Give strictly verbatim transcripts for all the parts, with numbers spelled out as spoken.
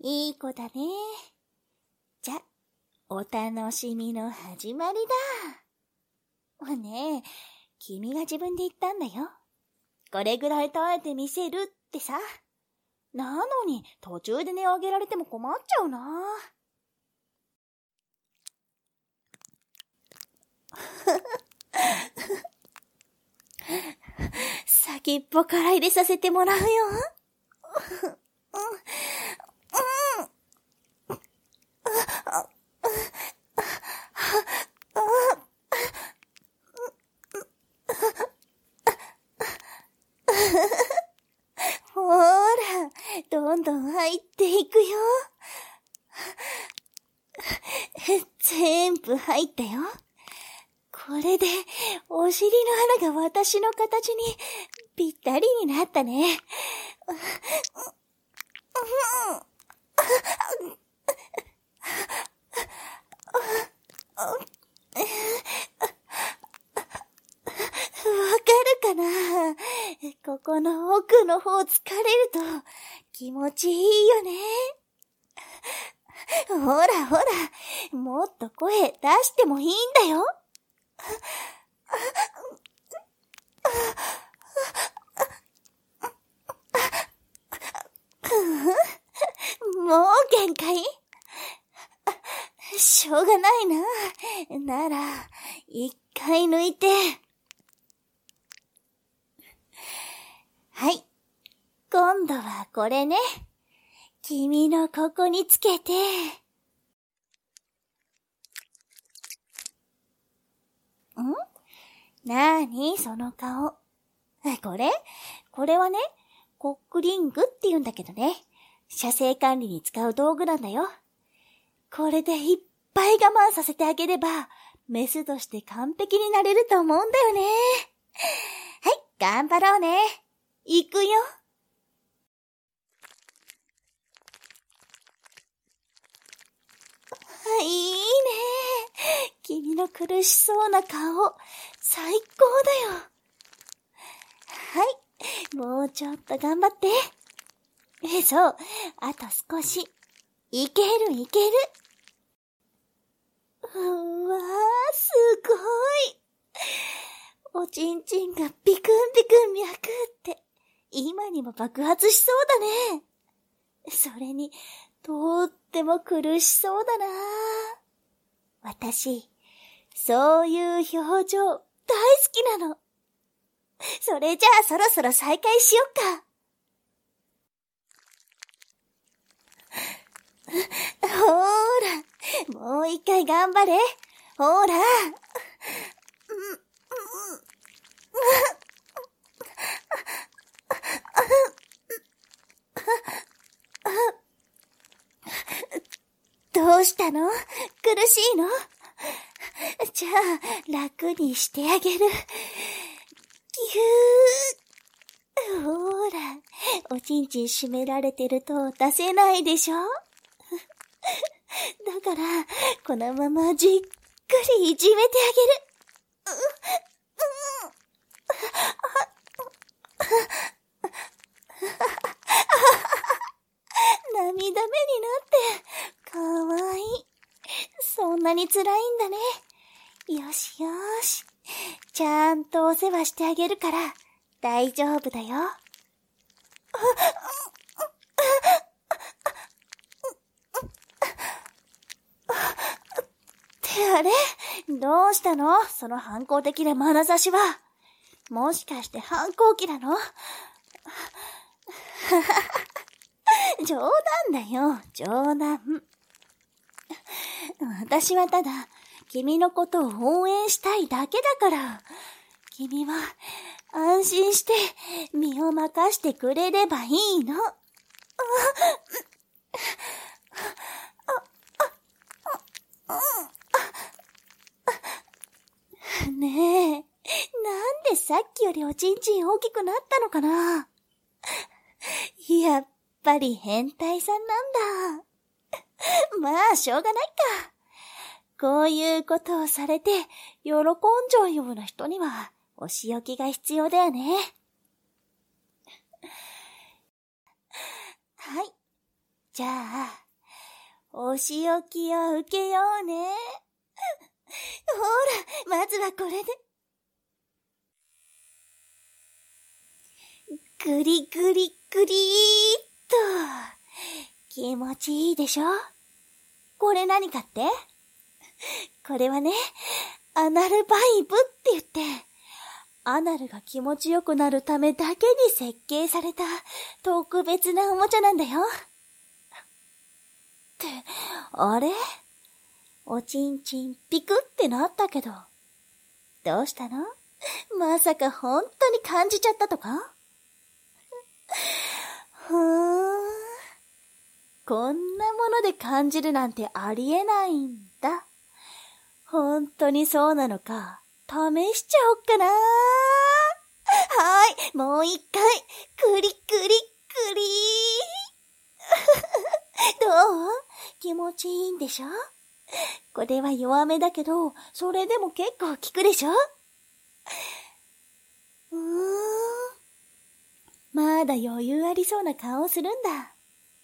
いい子だね。じゃ、お楽しみの始まりだ。ねえ、君が自分で言ったんだよ。これぐらい耐えてみせるってさ。なのに途中で値を上げられても困っちゃうな。先っぽから入れさせてもらうよ。ほーら、どんどん入っていくよ。全部入ったよ。これでお尻の穴が私の形にぴったりになったね。わかるかな？ここの奥の方疲れると気持ちいいよね。ほらほら、もっと声出してもいいんだよ。もう限界？しょうがないな。なら、一回抜いて。はい。今度はこれね。君のここにつけて。ん？なーにその顔。これ？これはね、コックリングって言うんだけどね。射精管理に使う道具なんだよ。これでいっぱい我慢させてあげれば、メスとして完璧になれると思うんだよね。はい、頑張ろうね。行くよ。いいね。君の苦しそうな顔、最高だよ。はい、もうちょっと頑張って。え、そう、あと少し。いけるいける。うわー、すごい。おちんちんがビクンビクン脈って、今にも爆発しそうだね。それに、とっても苦しそうだな。私、そういう表情、大好きなの。それじゃあそろそろ再開しよっか。ほーら、もう一回頑張れ。ほーら。どうしたの？苦しいの？じゃあ、楽にしてあげる。ぎゅー。ほーら、おちんちん締められてると出せないでしょ？だから、このままじっくりいじめてあげる。涙目になって、かわいい。そんなに辛いんだね。よしよーし。ちゃんとお世話してあげるから、大丈夫だよ。ってあれ？どうしたの？その反抗的な眼差しは。もしかして反抗期なの？冗談だよ、冗談。私はただ、君のことを応援したいだけだから。君は、安心して、身を任してくれればいいの。ねえ、なんでさっきよりおちんちん大きくなったのかな？やっぱり変態さんなんだ。まあ、しょうがないか。こういうことをされて、喜んじゃうような人には、お仕置きが必要だよね。はい。 じゃあ、お仕置きを受けようね。ほら、まずはこれで。ぐりぐりぐりーっと。気持ちいいでしょ？これ何かって？これはね、アナルバイブって言って、アナルが気持ちよくなるためだけに設計された特別なおもちゃなんだよ。って、あれ？おちんちんピクってなったけど、どうしたの？まさか本当に感じちゃったとか？ふーん。こんなもので感じるなんてありえないんだ。本当にそうなのか、試しちゃおっかな。はーい、もう一回、クリクリクリー。どう？気持ちいいんでしょ？これは弱めだけど、それでも結構効くでしょ？うーん。まだ余裕ありそうな顔をするんだ。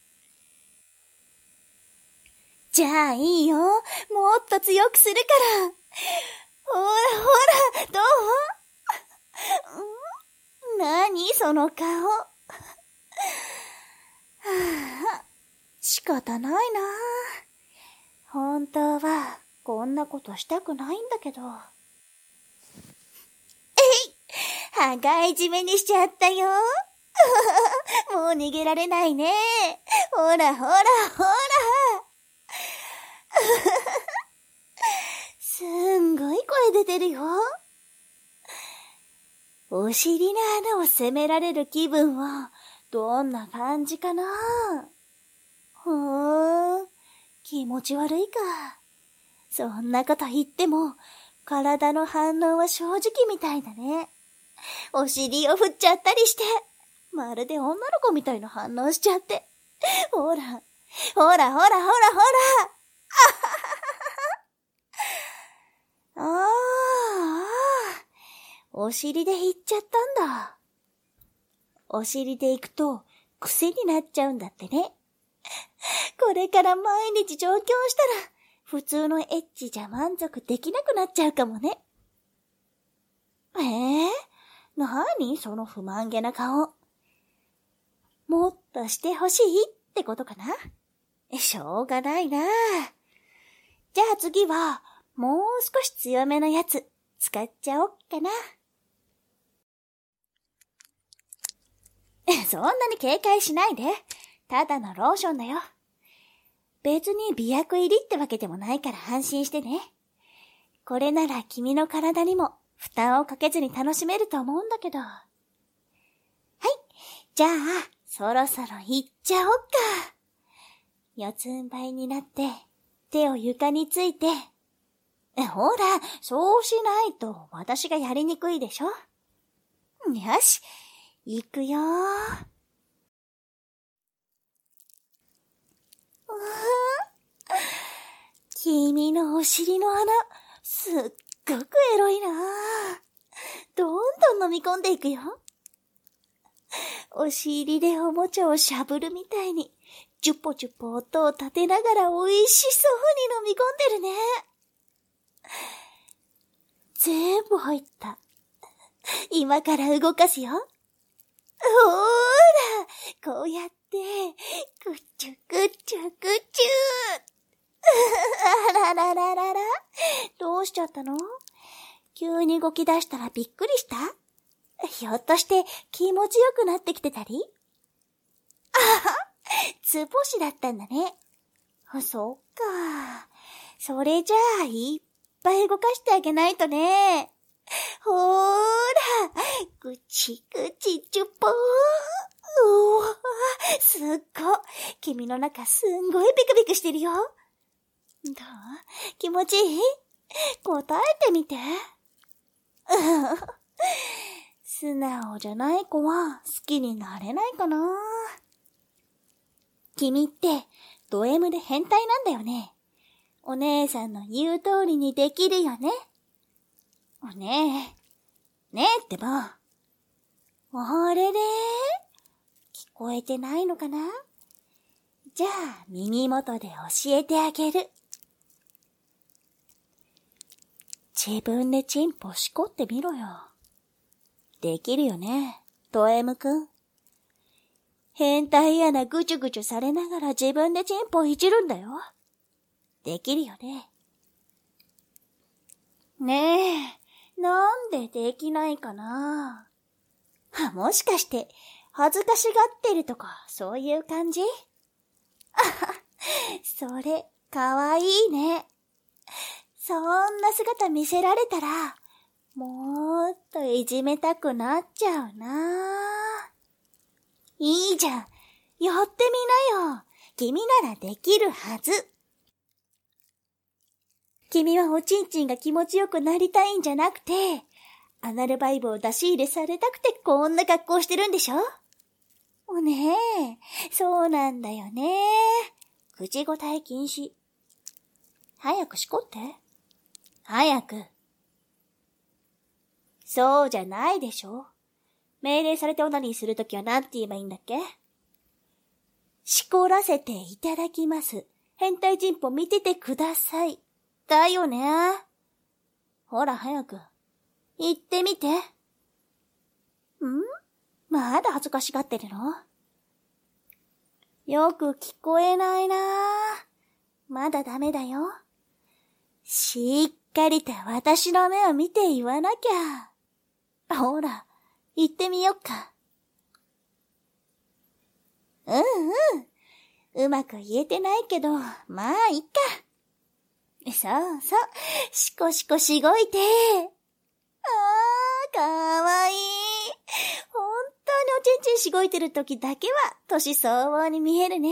じゃあいいよ。もっと強くするから。ほらほら、どう？ん？なにその顔。はあ、仕方ないな。本当はこんなことしたくないんだけど。えい！羽交い締めにしちゃったよ。もう逃げられないね。ほらほらほら。すんごい声出てるよ。お尻の穴を責められる気分はどんな感じかな。ふーん、気持ち悪いか。そんなこと言っても体の反応は正直みたいだね。お尻を振っちゃったりして、まるで女の子みたいな反応しちゃって。ほら、ほらほらほらほら。ああ、ああ、お尻で行っちゃったんだ。お尻で行くと癖になっちゃうんだってね。これから毎日上京したら普通のエッチじゃ満足できなくなっちゃうかもね。えー、なにその不満げな顔。もっとしてほしいってことかな？しょうがないな。じゃあ次はもう少し強めのやつ使っちゃおっかな。そんなに警戒しないで。ただのローションだよ。別に美薬入りってわけでもないから安心してね。これなら君の体にも負担をかけずに楽しめると思うんだけど。はい。じゃあ、そろそろ行っちゃおっか。四つん這いになって、手を床について。ほら、そうしないと私がやりにくいでしょ。よし、行くよー。うーん、君のお尻の穴、すっごくエロいな。どんどん飲み込んでいくよ。お尻でおもちゃをしゃぶるみたいに、ジュポジュポ音を立てながら美味しそうに飲み込んでるね。全部入った。今から動かすよ。ほーら、こうやって、ぐっちゅぐっちゅぐっちゅあららららら。どうしちゃったの？急に動き出したらびっくりした？ひょっとして気持ちよくなってきてたり？あは、つぼしだったんだね。そっか。それじゃあいっぱい動かしてあげないとね。ほーら、ぐちぐちちゅぽー。うわ、すっご。君の中すんごいビクビクしてるよ。どう？気持ちいい？答えてみて。素直じゃない子は好きになれないかな。君ってド M で変態なんだよね。お姉さんの言う通りにできるよね。ねえ。ねえってば。あれれ？聞こえてないのかな？ じゃあ、耳元で教えてあげる。自分でチンポしこってみろよ。できるよね、トエムくん。変態やなぐちゅぐちゅされながら自分でチンポいじるんだよ。できるよね。ねえ、なんでできないかな。あ、もしかして、恥ずかしがってるとか、そういう感じ？あは、それ、かわいいね。そんな姿見せられたら、もっといじめたくなっちゃうな。いいじゃん。やってみなよ。君ならできるはず。君はおちんちんが気持ちよくなりたいんじゃなくて、アナルバイブを出し入れされたくてこんな格好してるんでしょ？おねえ、そうなんだよね。口答え禁止。早くしこって。早く。そうじゃないでしょ。命令されてオナニーするときは何て言えばいいんだっけ？しこらせていただきます。変態チンポ見ててください。だよね。ほら早く。言ってみて。ん？まだ恥ずかしがってるの？よく聞こえないな。まだダメだよ。しっかりと私の目を見て言わなきゃ。ほら、言ってみよっか。うんうん。うまく言えてないけど、まあいっか。そうそう、しこしこしごいて。あー、かわいい。本当におちんちんしごいてるときだけは、年相応に見えるね。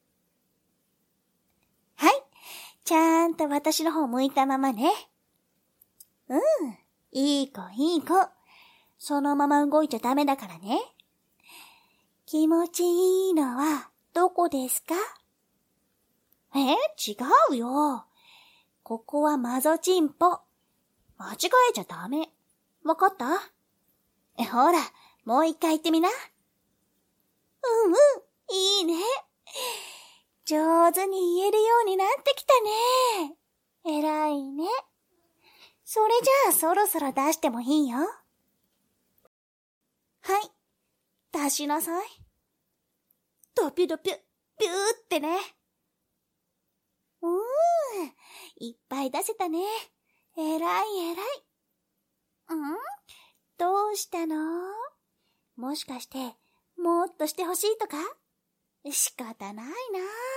はい。ちゃんと私の方向いたままね。うん。いい子いい子。そのまま動いちゃダメだからね。気持ちいいのはどこですか？え、違うよ。ここはマゾチンポ。間違えちゃダメ。わかった？え、ほら、もう一回言ってみな。うんうん、いいね。上手に言えるようになってきたね。偉いね。それじゃあそろそろ出してもいいよ。はい。出しなさい。ドピュドピュ、ピューってね。うーん。いっぱい出せたね。偉い偉い。ん？どうしたの？もしかして、もっとしてほしいとか？仕方ないな。